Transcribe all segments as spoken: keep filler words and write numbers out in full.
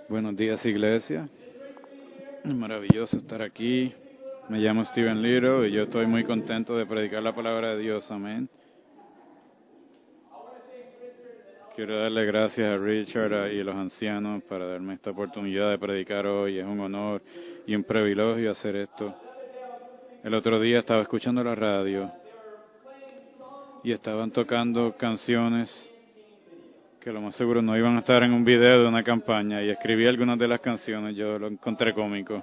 Buenos días, iglesia. Es maravilloso estar aquí. Me llamo Steven Little y yo estoy muy contento de predicar la palabra de Dios. Amén. Quiero darle gracias a Richard y a los ancianos para darme esta oportunidad de predicar hoy. Es un honor y un privilegio hacer esto. El otro día estaba escuchando la radio y estaban tocando canciones que lo más seguro no iban a estar en un video de una campaña, y escribí algunas de las canciones. Yo lo encontré cómico.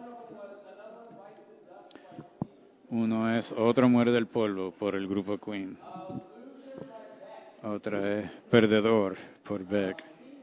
Uno es Otro muere del polvo, por el grupo Queen. Otra es Perdedor, por Beck.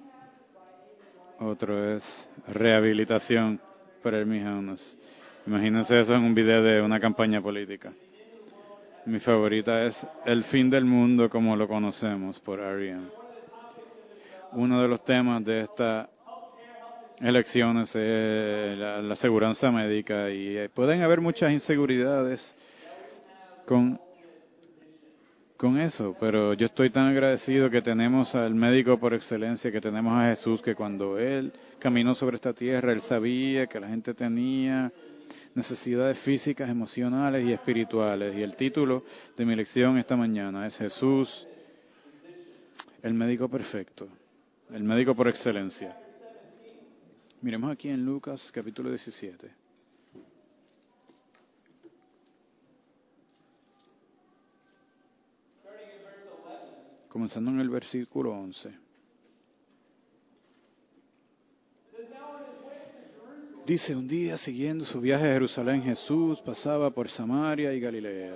Otro es Rehabilitación, por Amy House. Imagínense eso en un video de una campaña política. Mi favorita es El fin del mundo como lo conocemos, por R E M. Uno de los temas de estas elecciones es la, la aseguranza médica, y eh, pueden haber muchas inseguridades con, con eso, pero yo estoy tan agradecido que tenemos al médico por excelencia, que tenemos a Jesús, que cuando Él caminó sobre esta tierra, Él sabía que la gente tenía necesidades físicas, emocionales y espirituales. Y el título de mi lección esta mañana es Jesús, el médico perfecto, el médico por excelencia. Miremos aquí en Lucas capítulo diecisiete. Comenzando en el versículo once. Dice, un día siguiendo su viaje a Jerusalén, Jesús pasaba por Samaria y Galilea.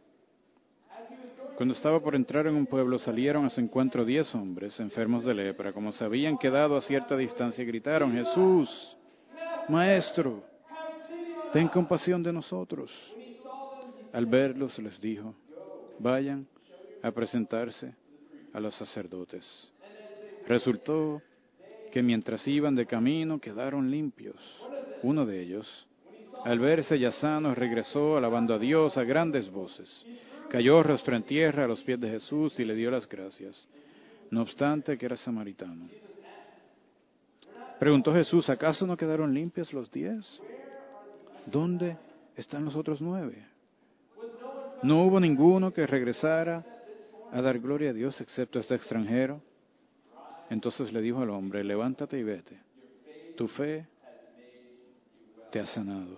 Cuando estaba por entrar en un pueblo, salieron a su encuentro diez hombres enfermos de lepra. Como se habían quedado a cierta distancia, gritaron, Jesús, Maestro, ten compasión de nosotros. Al verlos les dijo, vayan a presentarse a los sacerdotes. Resultó que mientras iban de camino quedaron limpios. Uno de ellos, al verse ya sano, regresó alabando a Dios a grandes voces. Cayó rostro en tierra a los pies de Jesús y le dio las gracias, no obstante que era samaritano. Preguntó Jesús, ¿acaso no quedaron limpios los diez? ¿Dónde están los otros nueve? No hubo ninguno que regresara a dar gloria a Dios excepto este extranjero. Entonces le dijo al hombre, levántate y vete. Tu fe te ha sanado.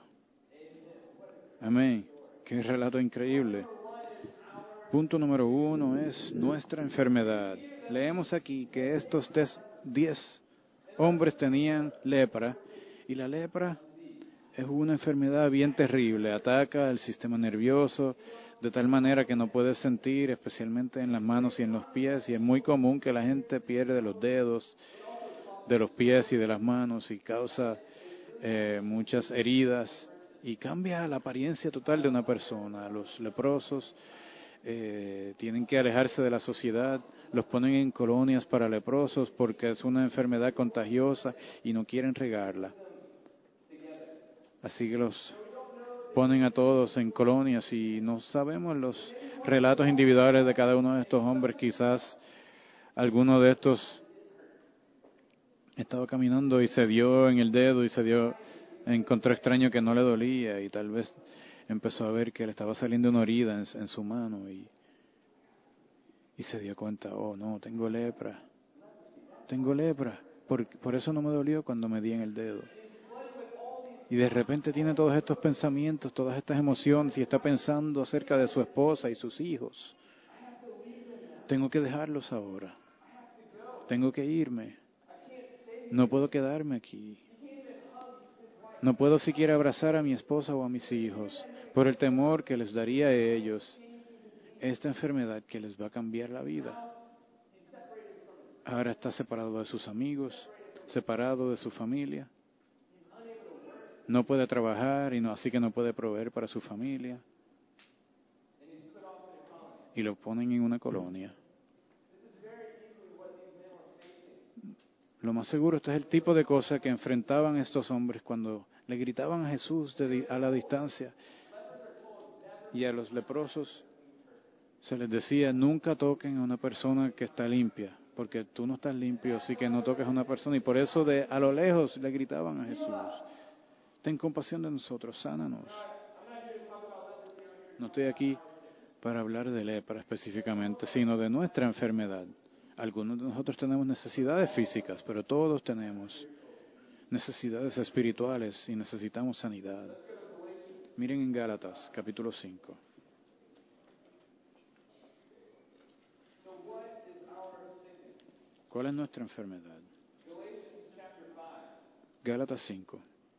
Amén. Qué relato increíble. Punto número uno es nuestra enfermedad. Leemos aquí que estos diez hombres tenían lepra, y la lepra es una enfermedad bien terrible. Ataca al sistema nervioso de tal manera que no puedes sentir, especialmente en las manos y en los pies, y es muy común que la gente pierde los dedos de los pies y de las manos y causa eh, muchas heridas y cambia la apariencia total de una persona. Los leprosos eh, tienen que alejarse de la sociedad, los ponen en colonias para leprosos porque es una enfermedad contagiosa y no quieren regarla. Así que los ponen a todos en colonias, y no sabemos los relatos individuales de cada uno de estos hombres. Quizás alguno de estos estaba caminando y se dio en el dedo y se dio, encontró extraño que no le dolía, y tal vez empezó a ver que le estaba saliendo una herida en, en su mano y, y se dio cuenta, oh no, tengo lepra, tengo lepra, por, por eso no me dolió cuando me di en el dedo. Y de repente tiene todos estos pensamientos, todas estas emociones, y está pensando acerca de su esposa y sus hijos. Tengo que dejarlos ahora. Tengo que irme. No puedo quedarme aquí. No puedo siquiera abrazar a mi esposa o a mis hijos por el temor que les daría a ellos esta enfermedad que les va a cambiar la vida. Ahora está separado de sus amigos, separado de su familia. No puede trabajar, y no, así que no puede proveer para su familia. Y lo ponen en una colonia. Lo más seguro, este es el tipo de cosa que enfrentaban estos hombres cuando le gritaban a Jesús de, a la distancia. Y a los leprosos se les decía, nunca toquen a una persona que está limpia, porque tú no estás limpio, así que no toques a una persona. Y por eso de a lo lejos le gritaban a Jesús, ten compasión de nosotros, sánanos. No estoy aquí para hablar de lepra específicamente, sino de nuestra enfermedad. Algunos de nosotros tenemos necesidades físicas, pero todos tenemos necesidades espirituales y necesitamos sanidad. Miren en Gálatas, capítulo cinco. ¿Cuál es nuestra enfermedad? Gálatas cinco.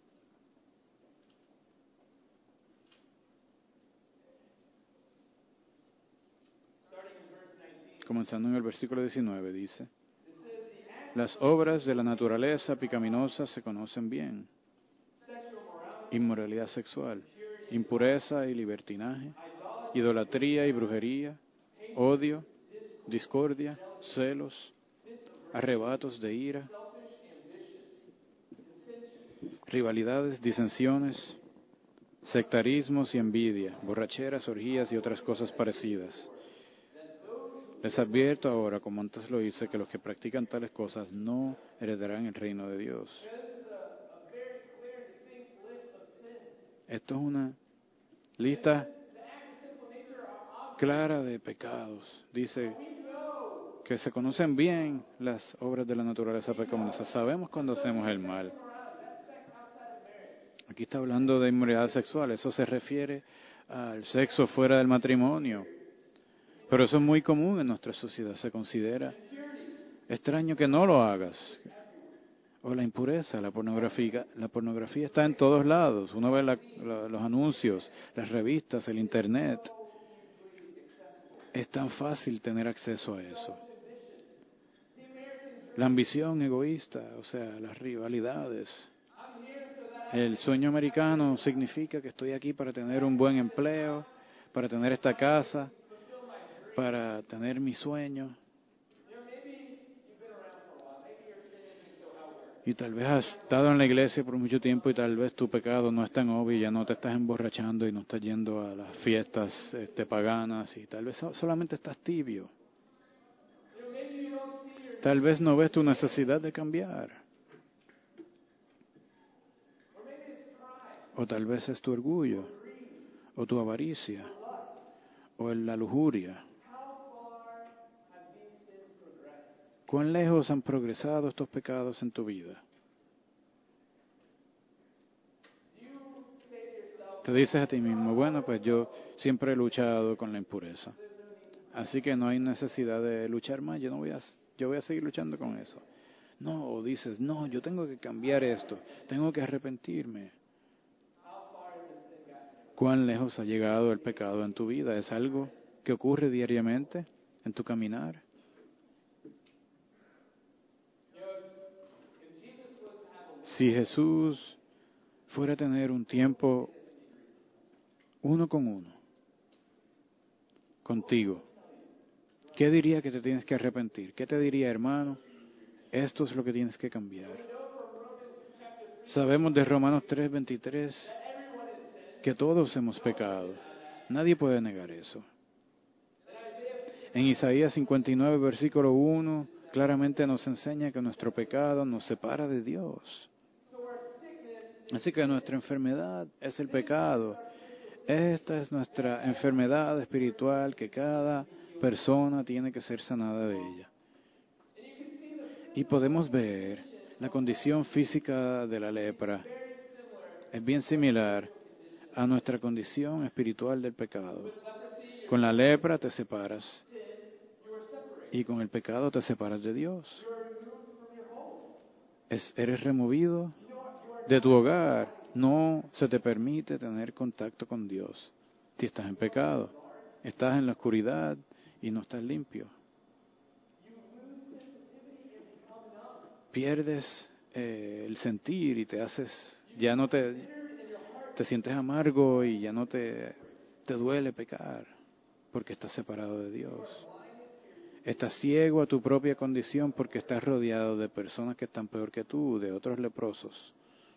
Comenzando en el versículo diecinueve, dice: las obras de la naturaleza pecaminosa se conocen bien: inmoralidad sexual, impureza y libertinaje, idolatría y brujería, odio, discordia, celos, arrebatos de ira, rivalidades, disensiones, sectarismos y envidia, borracheras, orgías y otras cosas parecidas. Les advierto ahora, como antes lo hice, que los que practican tales cosas no heredarán el reino de Dios. Esto es una lista clara de pecados. Dice que se conocen bien las obras de la naturaleza pecaminosa. Sabemos cuando hacemos el mal. Aquí está hablando de inmoralidad sexual. Eso se refiere al sexo fuera del matrimonio. Pero eso es muy común en nuestra sociedad. Se considera extraño que no lo hagas. O la impureza, la pornografía. La pornografía está en todos lados. Uno ve la, la, los anuncios, las revistas, el internet. Es tan fácil tener acceso a eso. La ambición egoísta, o sea, las rivalidades. El sueño americano significa que estoy aquí para tener un buen empleo, para tener esta casa, para tener mi sueño. Y tal vez has estado en la iglesia por mucho tiempo y tal vez tu pecado no es tan obvio, ya no te estás emborrachando y no estás yendo a las fiestas este, paganas y tal vez solamente estás tibio. Tal vez no ves tu necesidad de cambiar. O tal vez es tu orgullo, o tu avaricia, o la lujuria. ¿Cuán lejos han progresado estos pecados en tu vida? Te dices a ti mismo, bueno, pues yo siempre he luchado con la impureza, así que no hay necesidad de luchar más, yo no voy a, yo voy a seguir luchando con eso. No, o dices, no, yo tengo que cambiar esto, tengo que arrepentirme. ¿Cuán lejos ha llegado el pecado en tu vida? ¿Es algo que ocurre diariamente en tu caminar? Si Jesús fuera a tener un tiempo uno con uno, contigo, ¿qué diría que te tienes que arrepentir? ¿Qué te diría, hermano? Esto es lo que tienes que cambiar. Sabemos de Romanos tres veintitrés que todos hemos pecado. Nadie puede negar eso. En Isaías cincuenta y nueve, versículo uno, claramente nos enseña que nuestro pecado nos separa de Dios. Así que nuestra enfermedad es el pecado. Esta es nuestra enfermedad espiritual que cada persona tiene que ser sanada de ella. Y podemos ver la condición física de la lepra. Es bien similar a nuestra condición espiritual del pecado. Con la lepra te separas y con el pecado te separas de Dios. Es, eres removido de tu hogar. No se te permite tener contacto con Dios si estás en pecado. Estás en la oscuridad y no estás limpio. Pierdes eh, el sentir y te haces, ya no te, te sientes amargo y ya no te, te duele pecar porque estás separado de Dios. Estás ciego a tu propia condición porque estás rodeado de personas que están peor que tú, de otros leprosos.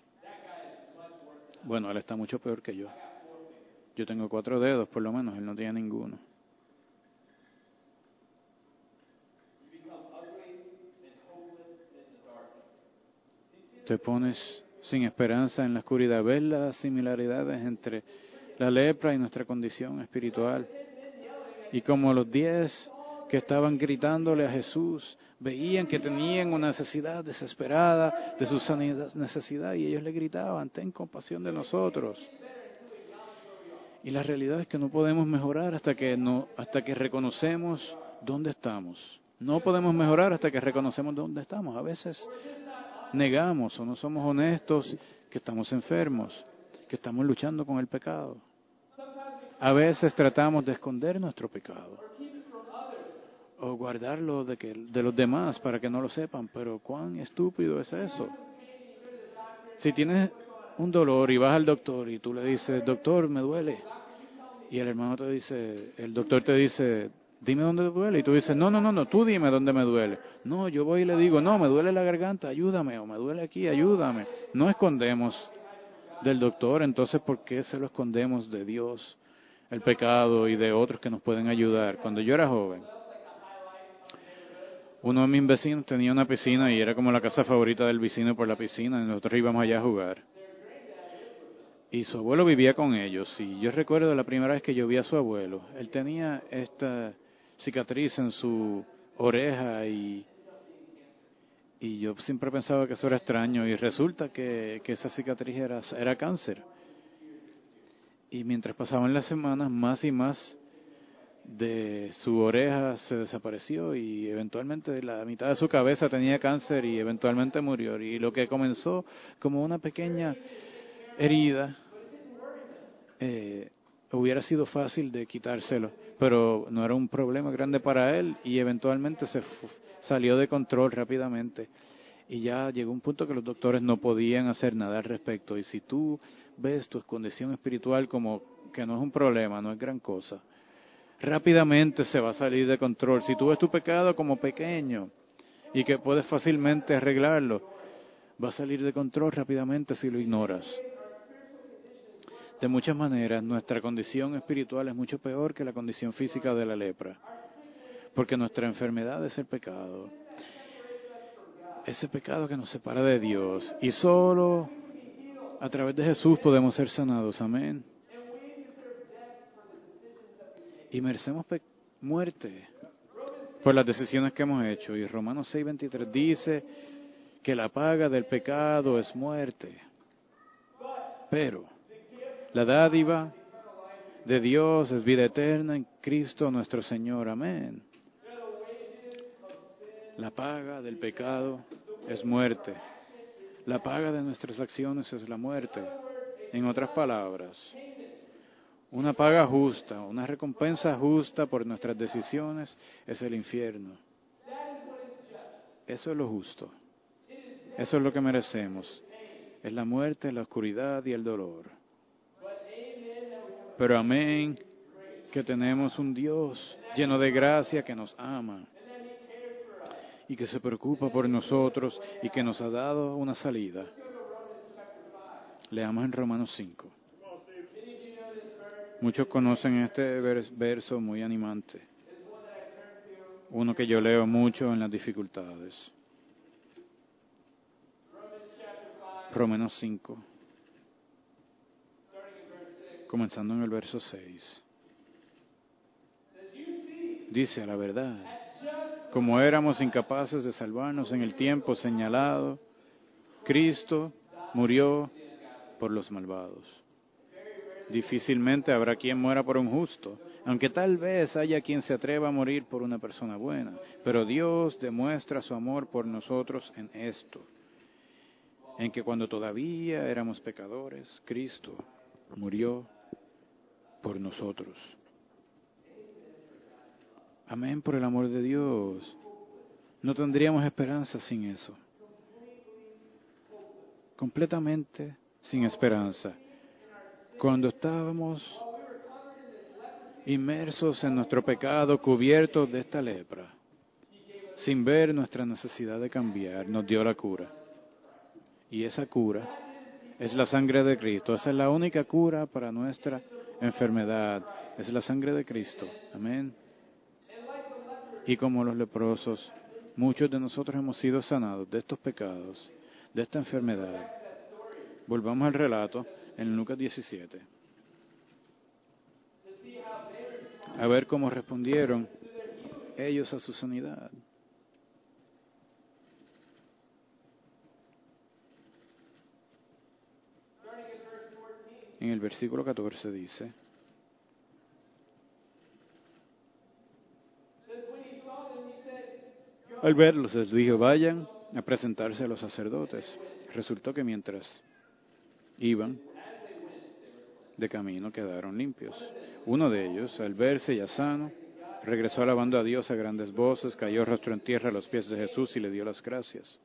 Bueno, él está mucho peor que yo. Yo tengo cuatro dedos, por lo menos, él no tiene ninguno. te pones sin esperanza en la oscuridad. Ves las similaridades entre la lepra y nuestra condición espiritual. Y como los diez que estaban gritándole a Jesús, veían que tenían una necesidad desesperada de su sanidad, necesidad, y ellos le gritaban, ten compasión de nosotros. Y la realidad es que no podemos mejorar hasta que, no, hasta que reconocemos dónde estamos. No podemos mejorar hasta que reconocemos dónde estamos. A veces negamos o no somos honestos que estamos enfermos, que estamos luchando con el pecado. A veces tratamos de esconder nuestro pecado o guardarlo de, que, de los demás para que no lo sepan, pero cuán estúpido es eso. Si tienes un dolor y vas al doctor y tú le dices, doctor, me duele, y el hermano te dice, el doctor te dice, dime dónde te duele, y tú dices, no, no, no, no, tú dime dónde me duele. No, yo voy y le digo, no, me duele la garganta, ayúdame, o me duele aquí, ayúdame. No escondemos del doctor, entonces ¿por qué se lo escondemos de Dios, el pecado y de otros que nos pueden ayudar? Cuando yo era joven, uno de mis vecinos tenía una piscina y era como la casa favorita del vecino por la piscina, y nosotros íbamos allá a jugar. Y su abuelo vivía con ellos, y yo recuerdo la primera vez que yo vi a su abuelo, él tenía esta cicatriz en su oreja y, y yo siempre pensaba que eso era extraño, y resulta que, que esa cicatriz era, era cáncer. Y mientras pasaban las semanas, más y más de su oreja se desapareció, y eventualmente la mitad de su cabeza tenía cáncer y eventualmente murió. Y lo que comenzó como una pequeña herida, eh, hubiera sido fácil de quitárselo, pero no era un problema grande para él, y eventualmente se fu- salió de control rápidamente. Y ya llegó un punto que los doctores no podían hacer nada al respecto. Y si tú ves tu condición espiritual como que no es un problema, no es gran cosa, rápidamente se va a salir de control. Si tú ves tu pecado como pequeño y que puedes fácilmente arreglarlo, va a salir de control rápidamente si lo ignoras. De muchas maneras, nuestra condición espiritual es mucho peor que la condición física de la lepra, porque nuestra enfermedad es el pecado. Ese pecado que nos separa de Dios, y solo a través de Jesús podemos ser sanados. Amén. Y merecemos pe- muerte por las decisiones que hemos hecho. Y Romanos seis veintitrés dice que la paga del pecado es muerte. Pero la dádiva de Dios es vida eterna en Cristo nuestro Señor. Amén. La paga del pecado es muerte. La paga de nuestras acciones es la muerte. En otras palabras, una paga justa, una recompensa justa por nuestras decisiones es el infierno. Eso es lo justo. Eso es lo que merecemos. Es la muerte, la oscuridad y el dolor. Pero amén, que tenemos un Dios lleno de gracia que nos ama y que se preocupa por nosotros y que nos ha dado una salida. Leamos en Romanos cinco. Muchos conocen este verso muy animante, uno que yo leo mucho en las dificultades. Romanos cinco, comenzando en el verso seis. Dice, a la verdad, como éramos incapaces de salvarnos en el tiempo señalado, Cristo murió por los malvados. Difícilmente habrá quien muera por un justo, aunque tal vez haya quien se atreva a morir por una persona buena. Pero Dios demuestra su amor por nosotros en esto, en que cuando todavía éramos pecadores, Cristo murió por nosotros. Amén, por el amor de Dios. No tendríamos esperanza sin eso. Completamente sin esperanza. Cuando estábamos inmersos en nuestro pecado, cubiertos de esta lepra, sin ver nuestra necesidad de cambiar, nos dio la cura. Y esa cura es la sangre de Cristo. Esa es la única cura para nuestra enfermedad. Es la sangre de Cristo. Amén. Y como los leprosos, muchos de nosotros hemos sido sanados de estos pecados, de esta enfermedad. Volvamos al relato en Lucas diecisiete. A ver cómo respondieron ellos a su sanidad. En el versículo catorce dice: al verlos les dijo, vayan a presentarse a los sacerdotes. Resultó que mientras iban de camino quedaron limpios. Uno de ellos, al verse ya sano, regresó alabando a Dios a grandes voces, cayó rostro en tierra a los pies de Jesús y le dio las gracias.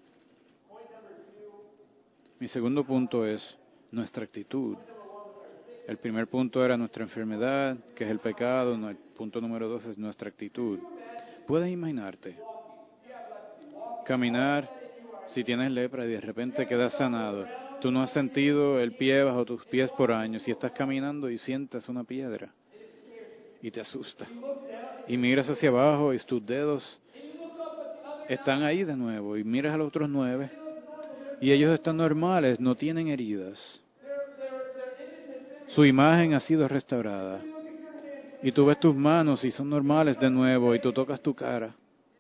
Mi segundo punto es nuestra actitud. El primer punto era nuestra enfermedad, que es el pecado. El punto número dos es nuestra actitud. Puedes imaginarte caminar, si tienes lepra y de repente quedas sanado. Tú no has sentido el pie bajo tus pies por años y estás caminando y sientes una piedra y te asusta. Y miras hacia abajo y tus dedos están ahí de nuevo y miras a los otros nueve y ellos están normales, no tienen heridas. Su imagen ha sido restaurada. Y tú ves tus manos y son normales de nuevo y tú tocas tu cara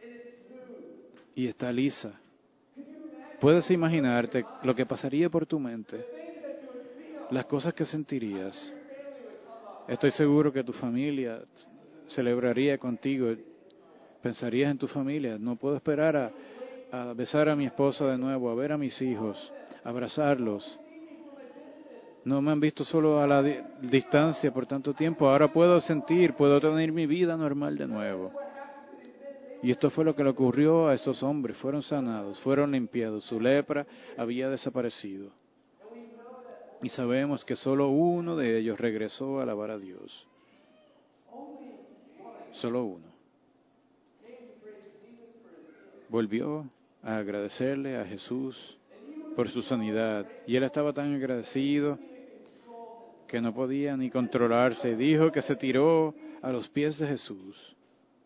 y está lisa. Puedes imaginarte lo que pasaría por tu mente, las cosas que sentirías. Estoy seguro que tu familia celebraría contigo, pensarías en tu familia. No puedo esperar a, a besar a mi esposa de nuevo, a ver a mis hijos, abrazarlos. No me han visto solo a la di- distancia por tanto tiempo. Ahora puedo sentir, puedo tener mi vida normal de nuevo. Y esto fue lo que le ocurrió a estos hombres. Fueron sanados, fueron limpiados. Su lepra había desaparecido. Y sabemos que solo uno de ellos regresó a alabar a Dios. Solo uno. Volvió a agradecerle a Jesús por su sanidad. Y él estaba tan agradecido que no podía ni controlarse. Dijo que se tiró a los pies de Jesús.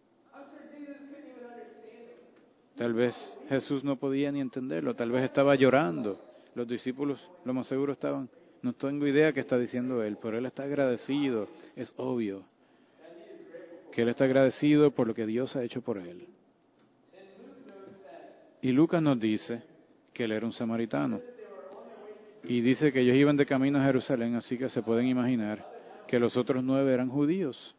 Tal vez Jesús no podía ni entenderlo, tal vez estaba llorando. Los discípulos, lo más seguro, estaban, no tengo idea qué está diciendo él, pero él está agradecido. Es obvio que él está agradecido por lo que Dios ha hecho por él. Y Lucas nos dice que él era un samaritano. Y dice que ellos iban de camino a Jerusalén, así que se pueden imaginar que los otros nueve eran judíos.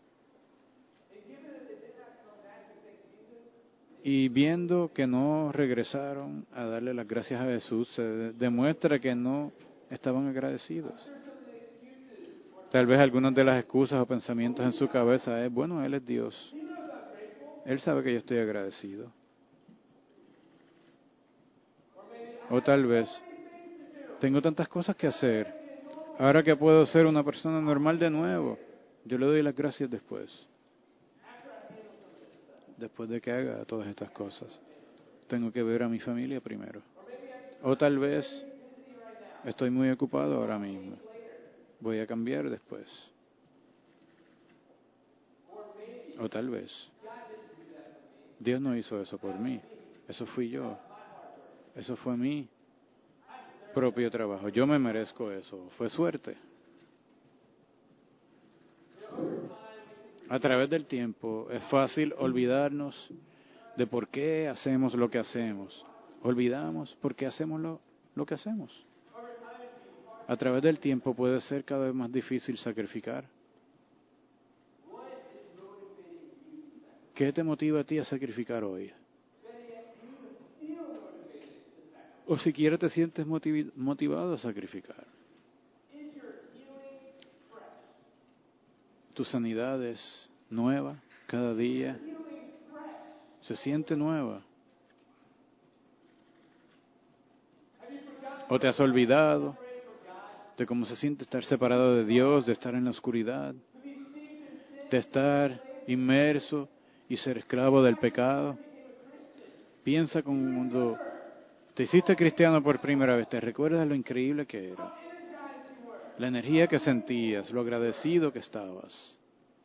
Y viendo que no regresaron a darle las gracias a Jesús, se de- demuestra que no estaban agradecidos. Tal vez algunas de las excusas o pensamientos en su cabeza es, bueno, Él es Dios. Él sabe que yo estoy agradecido. O tal vez, tengo tantas cosas que hacer. Ahora que puedo ser una persona normal de nuevo, yo le doy las gracias después. Después de que haga todas estas cosas. Tengo que ver a mi familia primero. O tal vez estoy muy ocupado ahora mismo. Voy a cambiar después. O tal vez Dios no hizo eso por mí. Eso fui yo. Eso fue mi propio trabajo. Yo me merezco eso. Fue suerte. A través del tiempo es fácil olvidarnos de por qué hacemos lo que hacemos. Olvidamos por qué hacemos lo, lo que hacemos. A través del tiempo puede ser cada vez más difícil sacrificar. ¿Qué te motiva a ti a sacrificar hoy? O siquiera te sientes motiv- motivado a sacrificar. Tu sanidad es nueva cada día. Se siente nueva. O te has olvidado de cómo se siente estar separado de Dios, de estar en la oscuridad, de estar inmerso y ser esclavo del pecado. Piensa cuando te hiciste cristiano por primera vez, te recuerdas lo increíble que era, la energía que sentías, lo agradecido que estabas.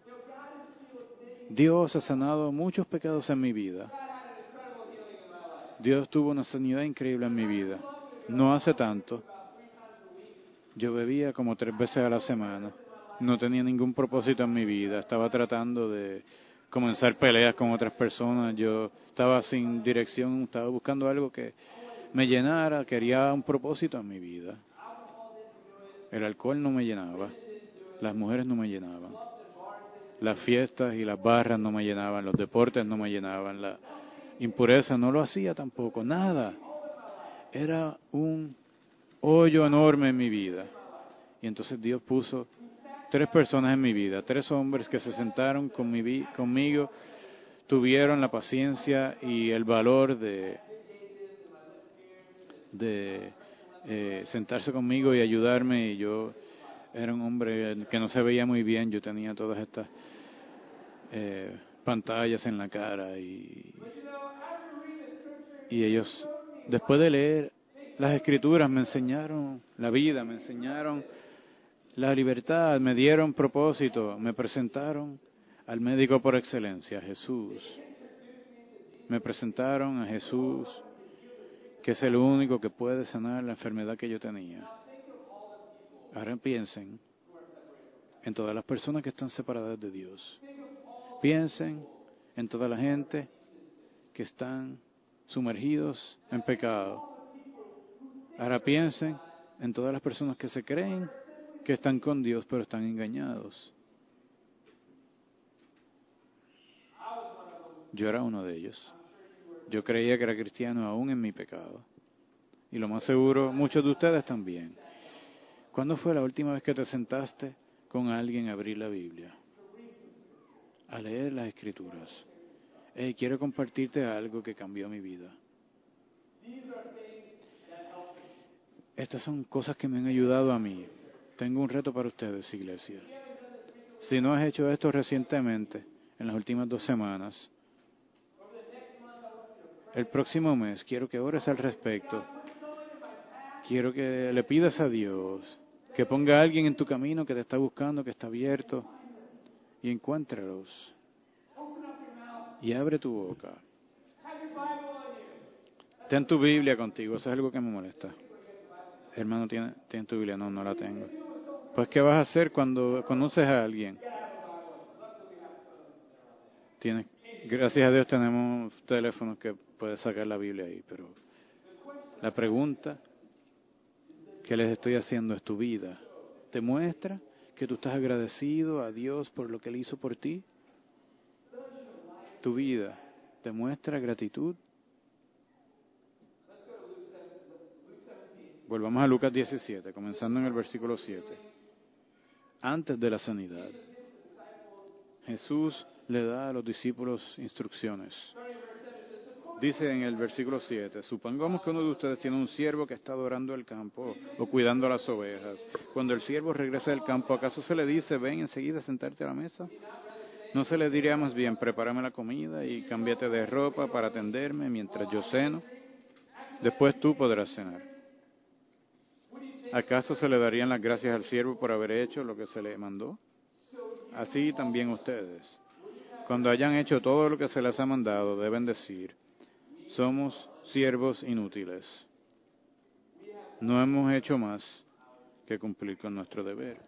Dios ha sanado muchos pecados en mi vida. Dios tuvo una sanidad increíble en mi vida. No hace tanto, yo bebía como tres veces a la semana. No tenía ningún propósito en mi vida. Estaba tratando de comenzar peleas con otras personas. Yo estaba sin dirección, estaba buscando algo que me llenara. Quería un propósito en mi vida. El alcohol no me llenaba. Las mujeres no me llenaban. Las fiestas y las barras no me llenaban. Los deportes no me llenaban. La impureza no lo hacía tampoco. Nada. Era un hoyo enorme en mi vida. Y entonces Dios puso tres personas en mi vida, tres hombres que se sentaron con mi vi- conmigo, tuvieron la paciencia y el valor de, de eh, sentarse conmigo y ayudarme. Y yo era un hombre que no se veía muy bien, yo tenía todas estas eh, pantallas en la cara y, y ellos, después de leer las escrituras, me enseñaron la vida, me enseñaron la libertad, me dieron propósito, me presentaron al médico por excelencia, Jesús. Me presentaron a Jesús, que es el único que puede sanar la enfermedad que yo tenía. Ahora piensen en todas las personas que están separadas de Dios. Piensen en toda la gente que están sumergidos en pecado. Ahora piensen en todas las personas que se creen que están con Dios, pero están engañados. Yo era uno de ellos. Yo creía que era cristiano aún en mi pecado. Y lo más seguro, muchos de ustedes también. ¿Cuándo fue la última vez que te sentaste con alguien a abrir la Biblia? A leer las Escrituras. Hey, quiero compartirte algo que cambió mi vida. Estas son cosas que me han ayudado a mí. Tengo un reto para ustedes, iglesia. Si no has hecho esto recientemente, en las últimas dos semanas, el próximo mes quiero que ores al respecto. Quiero que le pidas a Dios que ponga a alguien en tu camino que te está buscando, que está abierto, y encuéntralos. Y abre tu boca. Ten tu Biblia contigo, eso es algo que me molesta. Hermano, ¿tiene, ¿tiene tu Biblia? No, no la tengo. Pues, ¿qué vas a hacer cuando conoces a alguien? Tienes, gracias a Dios tenemos teléfonos que puedes sacar la Biblia ahí, pero la pregunta que les estoy haciendo es: ¿tu vida te muestra que tú estás agradecido a Dios por lo que Él hizo por ti? ¿Tu vida te muestra gratitud? Volvamos a Lucas diecisiete, comenzando en el versículo siete. Antes de la sanidad, Jesús le da a los discípulos instrucciones. Dice en el versículo siete, supongamos que uno de ustedes tiene un siervo que está adorando el campo o cuidando las ovejas. Cuando el siervo regresa del campo, ¿acaso se le dice, ven enseguida a sentarte a la mesa? ¿No se le diría más bien, prepárame la comida y cámbiate de ropa para atenderme mientras yo ceno? Después tú podrás cenar. ¿Acaso se le darían las gracias al siervo por haber hecho lo que se le mandó? Así también ustedes, cuando hayan hecho todo lo que se les ha mandado, deben decir, somos siervos inútiles. No hemos hecho más que cumplir con nuestro deber.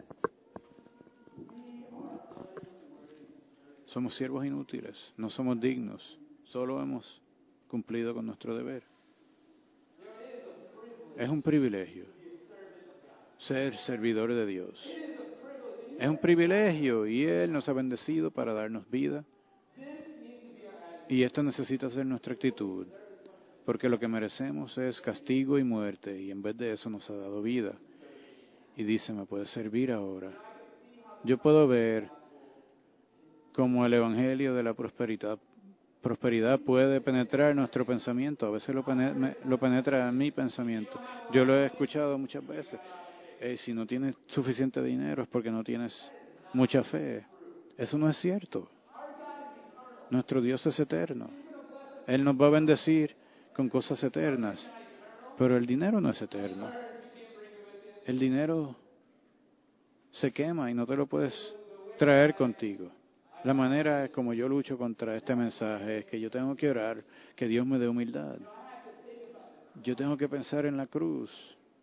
Somos siervos inútiles, no somos dignos, solo hemos cumplido con nuestro deber. Es un privilegio ser servidores de Dios. Es un privilegio y Él nos ha bendecido para darnos vida. Y esto necesita ser nuestra actitud, porque lo que merecemos es castigo y muerte, y en vez de eso nos ha dado vida. Y dice, me puedes servir ahora. Yo puedo ver cómo el evangelio de la prosperidad, prosperidad puede penetrar nuestro pensamiento. A veces lo penetra, lo penetra en mi pensamiento. Yo lo he escuchado muchas veces. Eh, si no tienes suficiente dinero es porque no tienes mucha fe. Eso no es cierto. Nuestro Dios es eterno. Él nos va a bendecir con cosas eternas, pero el dinero no es eterno. El dinero se quema y no te lo puedes traer contigo. La manera como yo lucho contra este mensaje es que yo tengo que orar que Dios me dé humildad. Yo tengo que pensar en la cruz.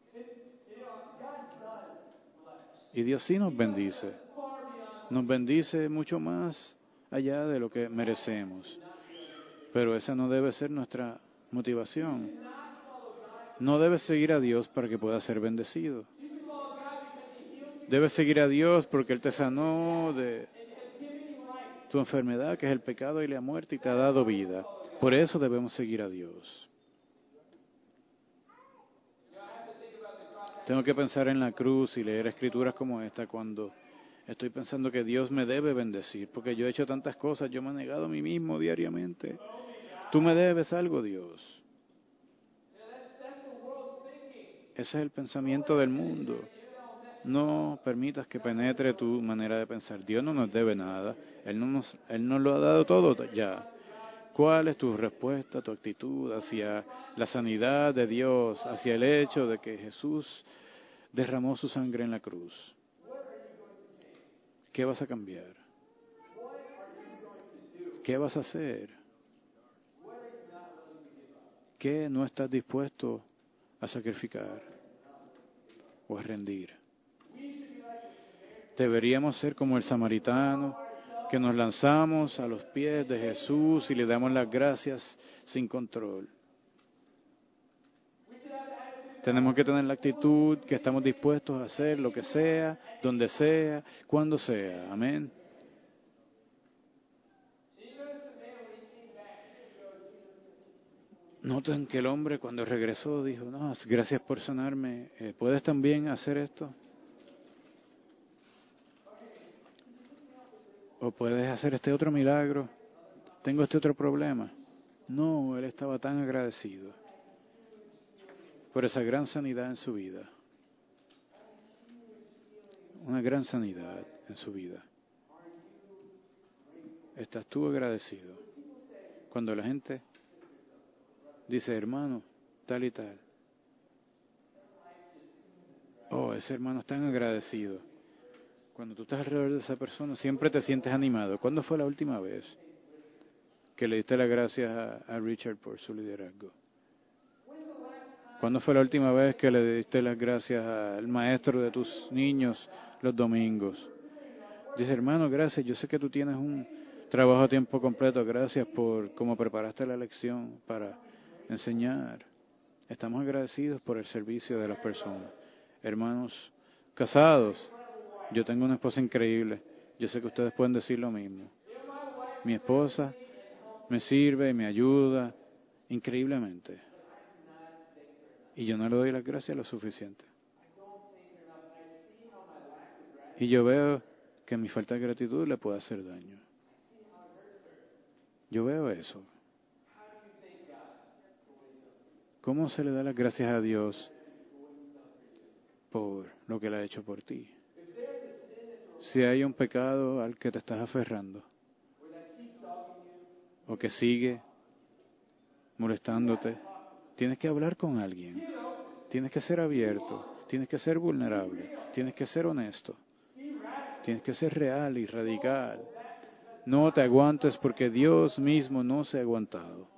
Y Dios sí nos bendice. Nos bendice mucho más allá de lo que merecemos. Pero esa no debe ser nuestra motivación. No debes seguir a Dios para que puedas ser bendecido. Debes seguir a Dios porque Él te sanó de tu enfermedad, que es el pecado y la muerte, y te ha dado vida. Por eso debemos seguir a Dios. Tengo que pensar en la cruz y leer escrituras como esta cuando estoy pensando que Dios me debe bendecir, porque yo he hecho tantas cosas, yo me he negado a mí mismo diariamente. Tú me debes algo, Dios. Ese es el pensamiento del mundo. No permitas que penetre tu manera de pensar. Dios no nos debe nada. Él, no nos, Él nos lo ha dado todo ya. ¿Cuál es tu respuesta, tu actitud hacia la sanidad de Dios, hacia el hecho de que Jesús derramó su sangre en la cruz? ¿Qué vas a cambiar? ¿Qué vas a hacer? ¿Qué no estás dispuesto a sacrificar o a rendir? Deberíamos ser como el samaritano, que nos lanzamos a los pies de Jesús y le damos las gracias sin control. Tenemos que tener la actitud que estamos dispuestos a hacer lo que sea, donde sea, cuando sea. Amén. Noten que el hombre cuando regresó dijo, no, gracias por sanarme, eh, ¿puedes también hacer esto? ¿O puedes hacer este otro milagro? ¿Tengo este otro problema? No, él estaba tan agradecido por esa gran sanidad en su vida. Una gran sanidad en su vida. ¿Estás tú agradecido? Cuando la gente dice, hermano, tal y tal. Oh, ese hermano es tan agradecido. Cuando tú estás alrededor de esa persona, siempre te sientes animado. ¿Cuándo fue la última vez que le diste las gracias a, a Richard por su liderazgo? ¿Cuándo fue la última vez que le diste las gracias al maestro de tus niños los domingos? Dice, hermano, gracias, yo sé que tú tienes un trabajo a tiempo completo, gracias por cómo preparaste la lección para enseñar. Estamos agradecidos por el servicio de las personas. Hermanos casados, yo tengo una esposa increíble, yo sé que ustedes pueden decir lo mismo. Mi esposa me sirve y me ayuda increíblemente. Y yo no le doy las gracias lo suficiente. Y yo veo que mi falta de gratitud le puede hacer daño. Yo veo eso. ¿Cómo se le da las gracias a Dios por lo que Él ha hecho por ti? Si hay un pecado al que te estás aferrando, o que sigue molestándote, tienes que hablar con alguien. Tienes que ser abierto, tienes que ser vulnerable, tienes que ser honesto, tienes que ser real y radical. No te aguantes porque Dios mismo no se ha aguantado.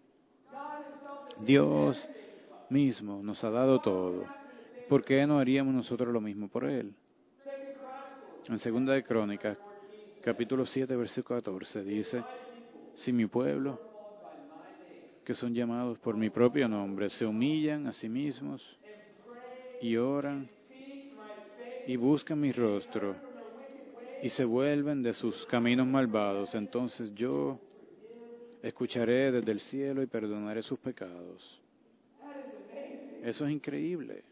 Dios mismo nos ha dado todo. ¿Por qué no haríamos nosotros lo mismo por Él? En Segunda de Crónicas, capítulo siete, versículo catorce, dice, si mi pueblo, que son llamados por mi propio nombre, se humillan a sí mismos y oran y buscan mi rostro y se vuelven de sus caminos malvados, entonces yo escucharé desde el cielo y perdonaré sus pecados. Eso es increíble.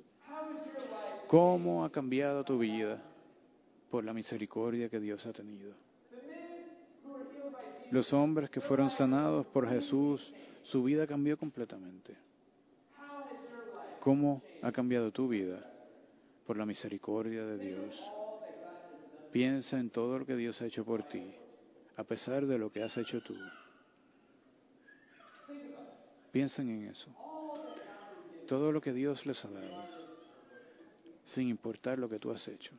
¿Cómo ha cambiado tu vida por la misericordia que Dios ha tenido? Los hombres que fueron sanados por Jesús, su vida cambió completamente. ¿Cómo ha cambiado tu vida por la misericordia de Dios? Piensa en todo lo que Dios ha hecho por ti, a pesar de lo que has hecho tú. Piensen en eso. Todo lo que Dios les ha dado, sin importar lo que tú has hecho.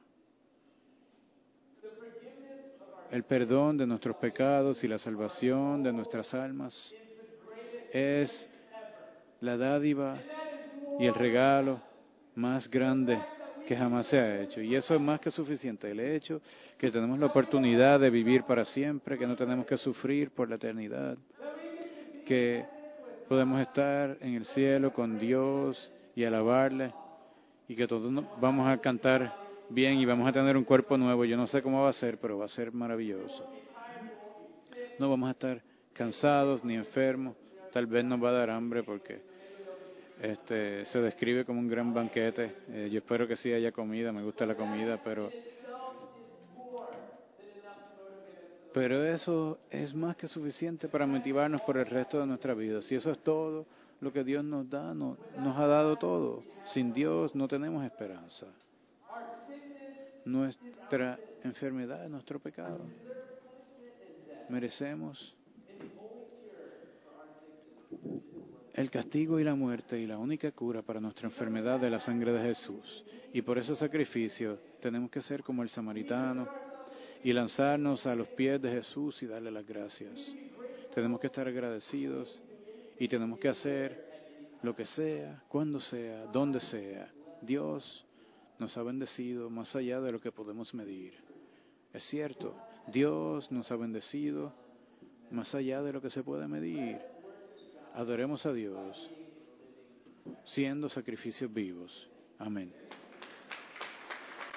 El perdón de nuestros pecados y la salvación de nuestras almas es la dádiva y el regalo más grande que jamás se ha hecho. Y eso es más que suficiente. El hecho que tenemos la oportunidad de vivir para siempre, que no tenemos que sufrir por la eternidad, que podemos estar en el cielo con Dios y alabarle, y que todos vamos a cantar bien y vamos a tener un cuerpo nuevo. Yo no sé cómo va a ser, pero va a ser maravilloso. No vamos a estar cansados ni enfermos. Tal vez nos va a dar hambre porque este se describe como un gran banquete. Eh, yo espero que sí haya comida, me gusta la comida, pero pero eso es más que suficiente para motivarnos por el resto de nuestra vida. Si eso es todo lo que Dios nos da, no, nos ha dado todo. Sin Dios no tenemos esperanza. Nuestra enfermedad es nuestro pecado. Merecemos el castigo y la muerte, y la única cura para nuestra enfermedad es la sangre de Jesús. Y por ese sacrificio tenemos que ser como el samaritano y lanzarnos a los pies de Jesús y darle las gracias. Tenemos que estar agradecidos y tenemos que hacer lo que sea, cuando sea, donde sea. Dios nos ha bendecido más allá de lo que podemos medir. Es cierto, Dios nos ha bendecido más allá de lo que se puede medir. Adoremos a Dios siendo sacrificios vivos. Amén.